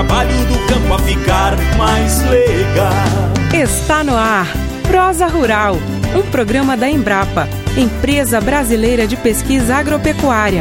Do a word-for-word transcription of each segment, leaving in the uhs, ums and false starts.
trabalho do campo a ficar mais legal. Está no ar Prosa Rural, um programa da Embrapa, Empresa Brasileira de Pesquisa Agropecuária.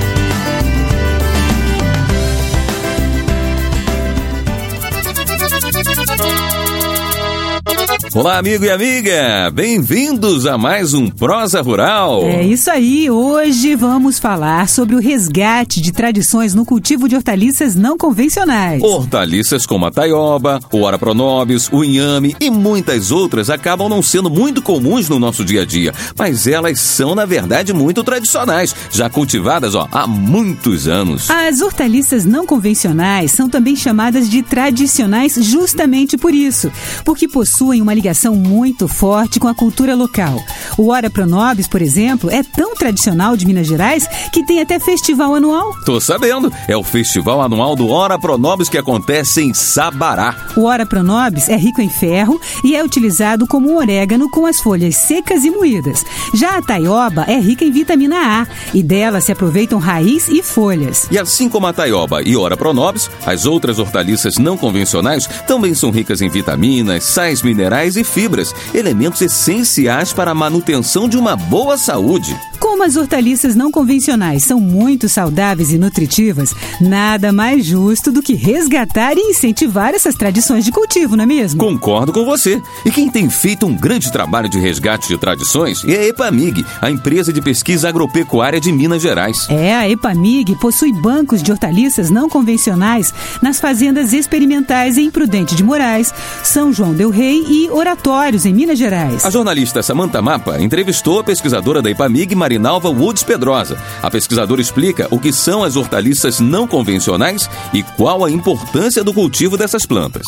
Olá, amigo e amiga! Bem-vindos a mais um Prosa Rural. É isso aí, hoje vamos falar sobre o resgate de tradições no cultivo de hortaliças não convencionais. Hortaliças como a taioba, o ora pronobis, o inhame e muitas outras acabam não sendo muito comuns no nosso dia a dia, mas elas são, na verdade, muito tradicionais, já cultivadas ó, há muitos anos. As hortaliças não convencionais são também chamadas de tradicionais justamente por isso, porque possuem uma ligação muito forte com a cultura local. O ora pronobis, por exemplo, é tão tradicional de Minas Gerais que tem até festival anual. Tô sabendo, é o festival anual do ora pronobis que acontece em Sabará. O ora pronobis é rico em ferro e é utilizado como um orégano com as folhas secas e moídas. Já a taioba é rica em vitamina A e dela se aproveitam raiz e folhas. E assim como a taioba e ora pronobis, as outras hortaliças não convencionais também são ricas em vitaminas, sais minerais e fibras, elementos essenciais para a manutenção de uma boa saúde. Como as hortaliças não convencionais são muito saudáveis e nutritivas, nada mais justo do que resgatar e incentivar essas tradições de cultivo, não é mesmo? Concordo com você. E quem tem feito um grande trabalho de resgate de tradições é a EPAMIG, a empresa de pesquisa agropecuária de Minas Gerais. É, a EPAMIG possui bancos de hortaliças não convencionais nas fazendas experimentais em Prudente de Moraes, São João del Rei e Oratórios, em Minas Gerais. A jornalista Samantha Mapa entrevistou a pesquisadora da EPAMIG, Marinalva Woods Pedrosa. A pesquisadora explica o que são as hortaliças não convencionais e qual a importância do cultivo dessas plantas.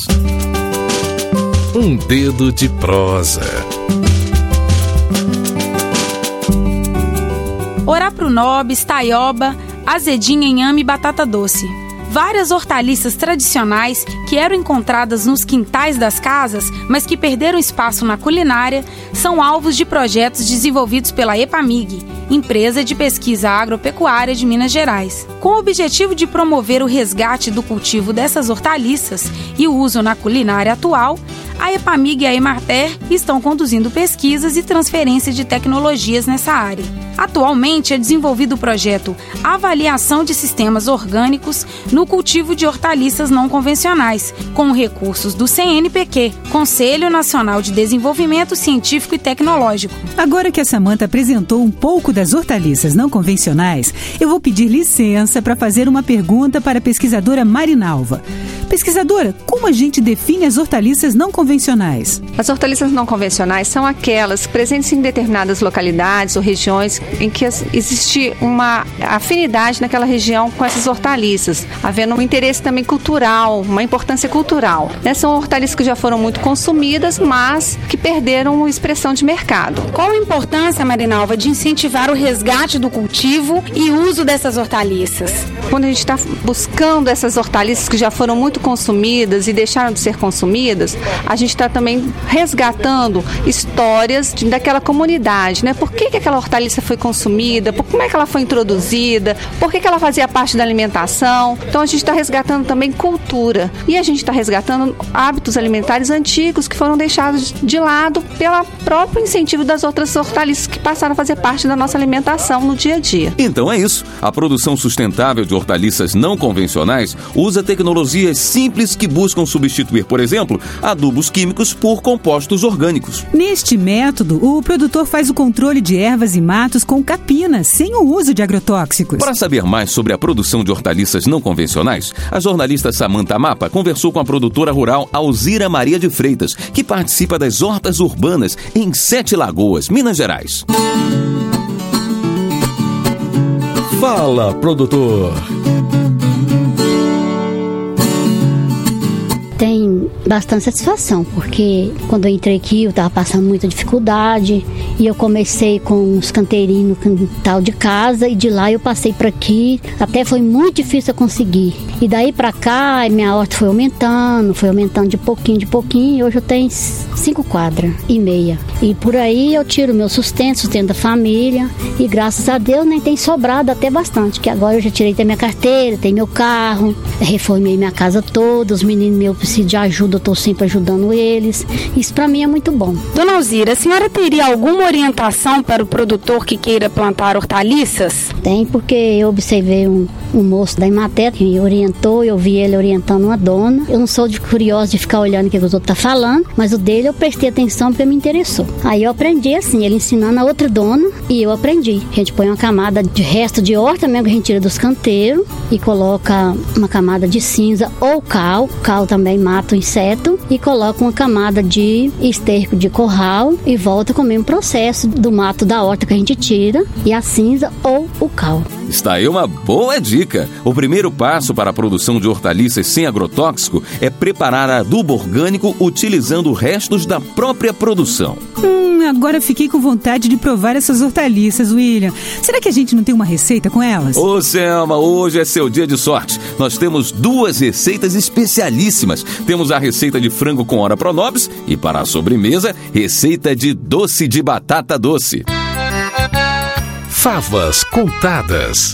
Um dedo de prosa. Ora pronobis, taioba, azedinha, inhame e batata doce. Várias hortaliças tradicionais que eram encontradas nos quintais das casas, mas que perderam espaço na culinária, são alvos de projetos desenvolvidos pela EPAMIG, empresa de pesquisa agropecuária de Minas Gerais. Com o objetivo de promover o resgate do cultivo dessas hortaliças e o uso na culinária atual, a EPAMIG e a Emater estão conduzindo pesquisas e transferência de tecnologias nessa área. Atualmente é desenvolvido o projeto Avaliação de Sistemas Orgânicos no cultivo de hortaliças não convencionais, com recursos do C N P Q, Conselho Nacional de Desenvolvimento Científico e Tecnológico. Agora que a Samantha apresentou um pouco das hortaliças não convencionais, eu vou pedir licença para fazer uma pergunta para a pesquisadora Marinalva. Pesquisadora, como a gente define as hortaliças não convencionais? As hortaliças não convencionais são aquelas presentes em determinadas localidades ou regiões em que existe uma afinidade naquela região com essas hortaliças, havendo um interesse também cultural, uma importância cultural. Né? São hortaliças que já foram muito consumidas, mas que perderam expressão de mercado. Qual a importância, Marinalva, de incentivar o resgate do cultivo e uso dessas hortaliças? Quando a gente está buscando essas hortaliças que já foram muito consumidas e deixaram de ser consumidas, a gente está também resgatando histórias de, daquela comunidade, né? Por que, que aquela hortaliça foi consumida, por, como é que ela foi introduzida, por que, que ela fazia parte da alimentação. Então a gente está resgatando também cultura e a gente está resgatando hábitos alimentares antigos que foram deixados de lado pelo próprio incentivo das outras hortaliças que passaram a fazer parte da nossa alimentação no dia a dia. Então é isso. A produção sustentável de hortaliças não convencionais usa tecnologias simples que buscam substituir, por exemplo, adubos químicos por compostos orgânicos. Neste método, o produtor faz o controle de ervas e matos com capina, sem o uso de agrotóxicos. Para saber mais sobre a produção de hortaliças não convencionais, a jornalista Samantha Mapa conversou com a produtora rural Alzira Maria de Freitas, que participa das hortas urbanas em Sete Lagoas, Minas Gerais. Fala, produtor! Tem bastante satisfação, porque quando eu entrei aqui eu estava passando muita dificuldade e eu comecei com uns canteirinhos no quintal de casa e de lá eu passei para aqui, até foi muito difícil eu conseguir. E daí para cá minha horta foi aumentando, foi aumentando de pouquinho, de pouquinho, e hoje eu tenho cinco quadras e meia. E por aí eu tiro meu sustento, sustento da família, e graças a Deus nem tem sobrado até bastante, que agora eu já tirei da minha carteira, tem meu carro, reformei minha casa toda, os meninos meus precisam de ajuda, eu estou sempre ajudando eles. Isso para mim é muito bom. Dona Alzira, a senhora teria alguma orientação para o produtor que queira plantar hortaliças? Tem, porque eu observei um, um moço da Emater que me orientou, eu vi ele orientando uma dona. Eu não sou de curiosa de ficar olhando o que os outros estão falando, mas o dele eu prestei atenção porque me interessou. Aí eu aprendi assim, ele ensinando a outra dona e eu aprendi. A gente põe uma camada de resto de horta mesmo que a gente tira dos canteiros e coloca uma camada de cinza ou cal, cal também mata o inseto, e coloca uma camada de esterco de curral e volta com o mesmo processo do mato da horta que a gente tira, e a cinza ou o cal. Está aí uma boa dica. O primeiro passo para a produção de hortaliças sem agrotóxico é preparar adubo orgânico utilizando restos da própria produção. Hum, agora fiquei com vontade de provar essas hortaliças, William. Será que a gente não tem uma receita com elas? Ô, Selma, hoje é seu dia de sorte. Nós temos duas receitas especialíssimas. Temos a receita de frango com ora pronobis e, para a sobremesa, receita de doce de batata doce. Favas contadas.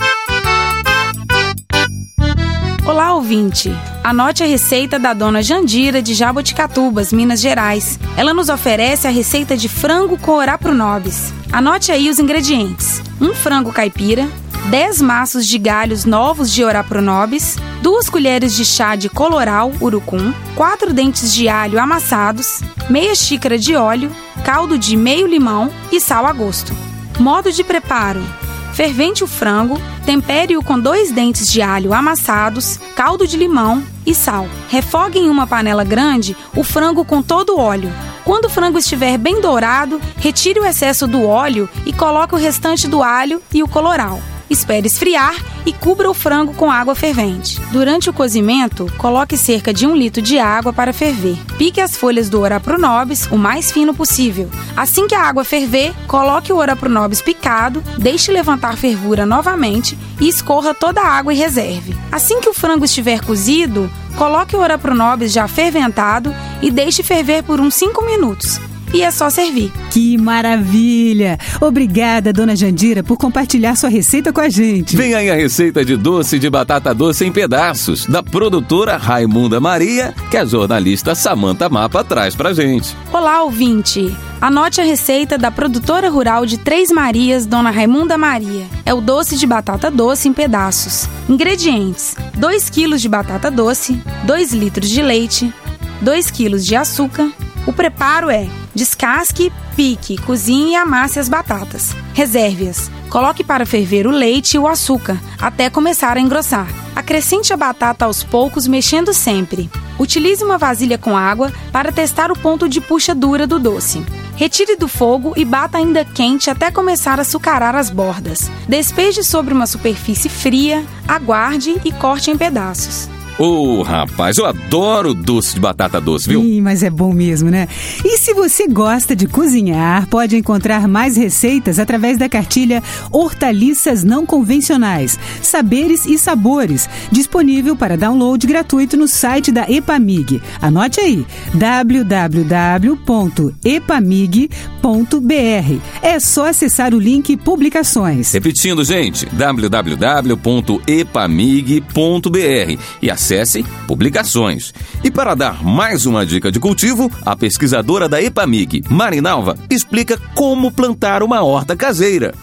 Olá, ouvinte! Anote a receita da dona Jandira de Jaboticatubas, Minas Gerais. Ela nos oferece a receita de frango com ora pronobis. Anote aí os ingredientes: um frango caipira, dez maços de galhos novos de ora pronobis, duas colheres de chá de coloral urucum, quatro dentes de alho amassados, meia xícara de óleo, caldo de meio limão e sal a gosto. Modo de preparo: fervente o frango, tempere-o com dois dentes de alho amassados, caldo de limão e sal. Refogue em uma panela grande o frango com todo o óleo. Quando o frango estiver bem dourado, retire o excesso do óleo e coloque o restante do alho e o coloral. Espere esfriar e cubra o frango com água fervente. Durante o cozimento, coloque cerca de um litro de água para ferver. Pique as folhas do ora pronobis o mais fino possível. Assim que a água ferver, coloque o ora pronobis picado, deixe levantar fervura novamente e escorra toda a água e reserve. Assim que o frango estiver cozido, coloque o ora pronobis já ferventado e deixe ferver por uns cinco minutos. E é só servir. Que maravilha! Obrigada, dona Jandira, por compartilhar sua receita com a gente. Vem aí a receita de doce de batata doce em pedaços, da produtora Raimunda Maria, que a jornalista Samanta Mapa traz pra gente. Olá, ouvinte! Anote a receita da produtora rural de Três Marias, dona Raimunda Maria. É o doce de batata doce em pedaços. Ingredientes: dois quilos de batata doce, dois litros de leite, dois quilos de açúcar. O preparo é: descasque, pique, cozinhe e amasse as batatas. Reserve-as. Coloque para ferver o leite e o açúcar, até começar a engrossar. Acrescente a batata aos poucos, mexendo sempre. Utilize uma vasilha com água para testar o ponto de puxadura do doce. Retire do fogo e bata ainda quente até começar a açucarar as bordas. Despeje sobre uma superfície fria, aguarde e corte em pedaços. Ô, oh, rapaz, eu adoro doce de batata doce, viu? Ih, mas é bom mesmo, né? E se você gosta de cozinhar, pode encontrar mais receitas através da cartilha Hortaliças Não Convencionais, Saberes e Sabores, disponível para download gratuito no site da EPAMIG. Anote aí, w w w ponto epamig ponto b r. É só acessar o link Publicações. Repetindo, gente, w w w ponto epamig ponto b r e acesse Publicações. E para dar mais uma dica de cultivo, a pesquisadora da EPAMIG, Marinalva, explica como plantar uma horta caseira.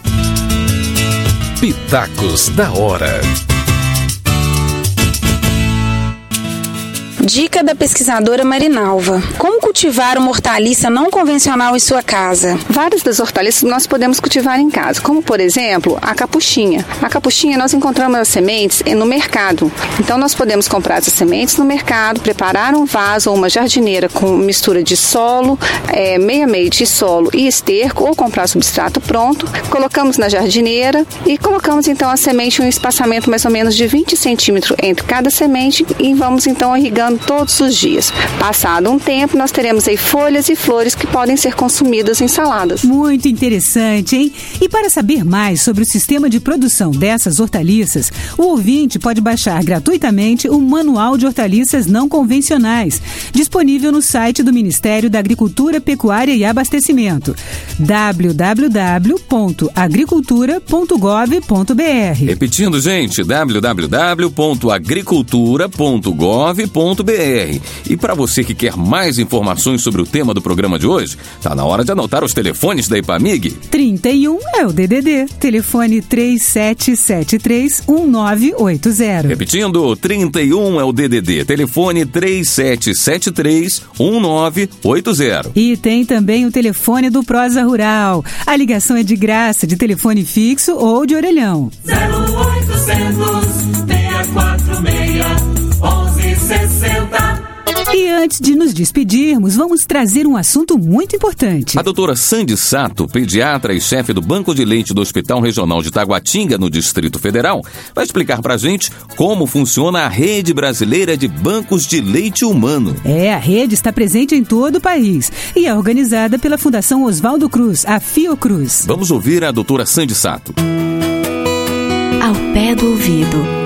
Pitacos da hora. Dica da pesquisadora Marinalva: como cultivar uma hortaliça não convencional em sua casa? Várias das hortaliças nós podemos cultivar em casa, como por exemplo a capuchinha. A capuchinha nós encontramos as sementes no mercado, então nós podemos comprar essas sementes no mercado, preparar um vaso ou uma jardineira com mistura de solo, é, meia meia de solo e esterco, ou comprar substrato pronto, colocamos na jardineira e colocamos então a semente em um espaçamento mais ou menos de vinte centímetros entre cada semente e vamos então irrigando utilizando todos os dias. Passado um tempo, nós teremos aí folhas e flores que podem ser consumidas em saladas. Muito interessante, hein? E para saber mais sobre o sistema de produção dessas hortaliças, o ouvinte pode baixar gratuitamente o Manual de Hortaliças Não Convencionais, disponível no site do Ministério da Agricultura, Pecuária e Abastecimento, w w w ponto agricultura ponto gov ponto b r. Repetindo, gente, w w w ponto agricultura ponto gov ponto b r. E para você que quer mais informações sobre o tema do programa de hoje, tá na hora de anotar os telefones da EPAMIG. trinta e um é o D D D, telefone três sete sete três um nove oito zero. Repetindo, trinta e um é o D D D, telefone três sete sete três um nove oito zero. E tem também o telefone do Prosa Rural. A ligação é de graça, de telefone fixo ou de orelhão. zero oitocentos, seis quatro seis, onze sessenta. E antes de nos despedirmos, vamos trazer um assunto muito importante. A doutora Sandy Sato, pediatra e chefe do Banco de Leite do Hospital Regional de Taguatinga, no Distrito Federal, vai explicar pra gente como funciona a Rede Brasileira de Bancos de Leite Humano. É, a rede está presente em todo o país e é organizada pela Fundação Oswaldo Cruz, a Fiocruz. Vamos ouvir a doutora Sandy Sato. Ao pé do ouvido.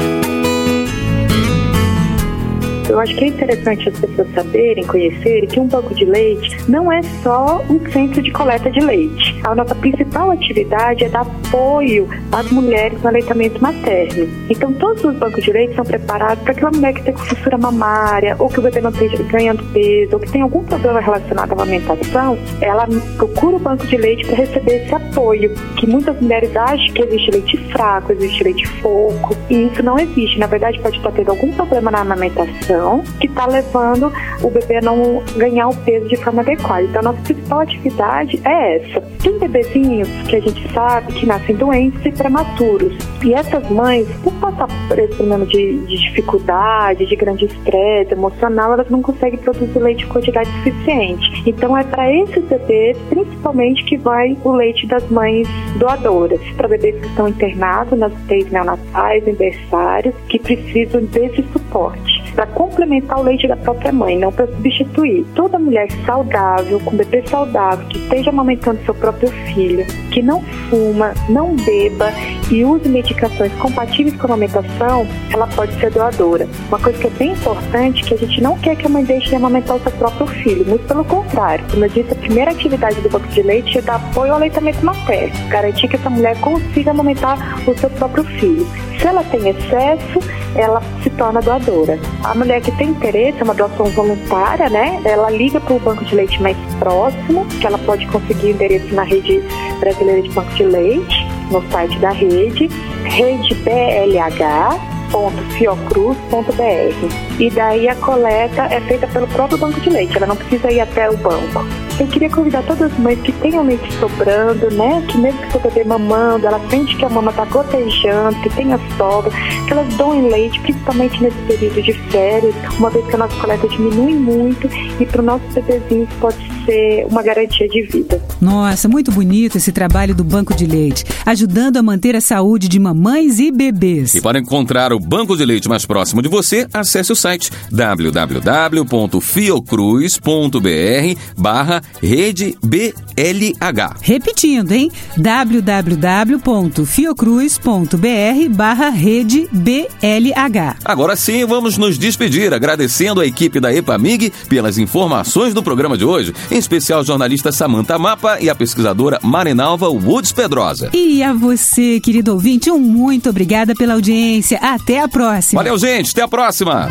Eu acho que é interessante as pessoas saberem, conhecerem que um banco de leite não é só um centro de coleta de leite. A nossa principal atividade é dar apoio às mulheres no aleitamento materno. Então, todos os bancos de leite são preparados para aquela mulher que tem fissura mamária, ou que o bebê não esteja ganhando peso, ou que tem algum problema relacionado à amamentação, ela procura o banco de leite para receber esse apoio, que muitas mulheres acham que existe leite fraco, existe leite pouco, e isso não existe. Na verdade, pode estar tendo algum problema na amamentação, que está levando o bebê a não ganhar o peso de forma adequada. Então, a nossa principal atividade é essa. Tem bebezinhos que a gente sabe que nascem doentes e prematuros. E essas mães, por passar por esse problema de, de dificuldade, de grande estresse emocional, elas não conseguem produzir leite em quantidade suficiente. Então, é para esses bebês, principalmente, que vai o leite das mães doadoras. Para bebês que estão internados nas U T Is neonatais, em berçários, que precisam desse suporte para complementar o leite da própria mãe, não para substituir. Toda mulher saudável, com bebê saudável, que esteja amamentando seu próprio filho, que não fuma, não beba e use medicações compatíveis com a amamentação, ela pode ser doadora. Uma coisa que é bem importante é que a gente não quer que a mãe deixe de amamentar o seu próprio filho, muito pelo contrário. Como eu disse, a primeira atividade do banco de leite é dar apoio ao aleitamento materno, garantir que essa mulher consiga amamentar o seu próprio filho. Se ela tem excesso, ela se torna doadora. A mulher que tem interesse, é uma doação voluntária, né? Ela liga para o banco de leite mais próximo, que ela pode conseguir o endereço na Rede Brasileira de Banco de Leite, no site da rede, rede b l h ponto fiocruz ponto b r. E daí a coleta é feita pelo próprio banco de leite, ela não precisa ir até o banco. Eu queria convidar todas as mães que tenham leite sobrando, né? Que mesmo que seu bebê mamando, ela sente que a mama está gotejando, que tenha sobra, que elas doem leite, principalmente nesse período de férias, uma vez que a nossa coleta diminui muito e para os nossos bebezinhos pode ser uma garantia de vida. Nossa, muito bonito esse trabalho do Banco de Leite, ajudando a manter a saúde de mamães e bebês. E para encontrar o banco de leite mais próximo de você, acesse o site w w w ponto fiocruz ponto b r barra rede b l h. Repetindo, hein? w w w ponto fiocruz ponto b r barra rede b l h. Agora sim, vamos nos despedir, agradecendo a equipe da EPAMIG pelas informações do programa de hoje, em especial a jornalista Samantha Mapa e a pesquisadora Marinalva Woods Pedrosa. E a você, querido ouvinte, um muito obrigada pela audiência. Até a próxima. Valeu, gente. Até a próxima.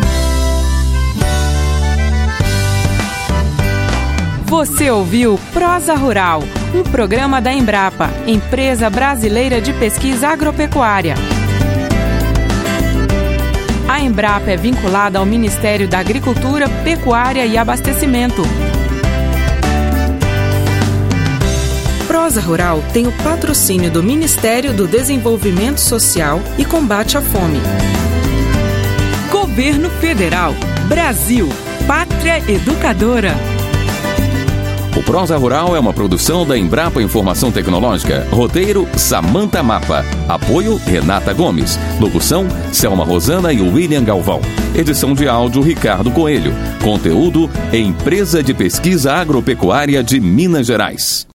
Você ouviu Prosa Rural, um programa da Embrapa, Empresa Brasileira de Pesquisa Agropecuária. A Embrapa é vinculada ao Ministério da Agricultura, Pecuária e Abastecimento. Prosa Rural tem o patrocínio do Ministério do Desenvolvimento Social e Combate à Fome. Governo Federal, Brasil, Pátria Educadora. O Prosa Rural é uma produção da Embrapa Informação Tecnológica. Roteiro, Samanta Mapa. Apoio, Renata Gomes. Locução, Selma Rosana e William Galvão. Edição de áudio, Ricardo Coelho. Conteúdo, Empresa de Pesquisa Agropecuária de Minas Gerais.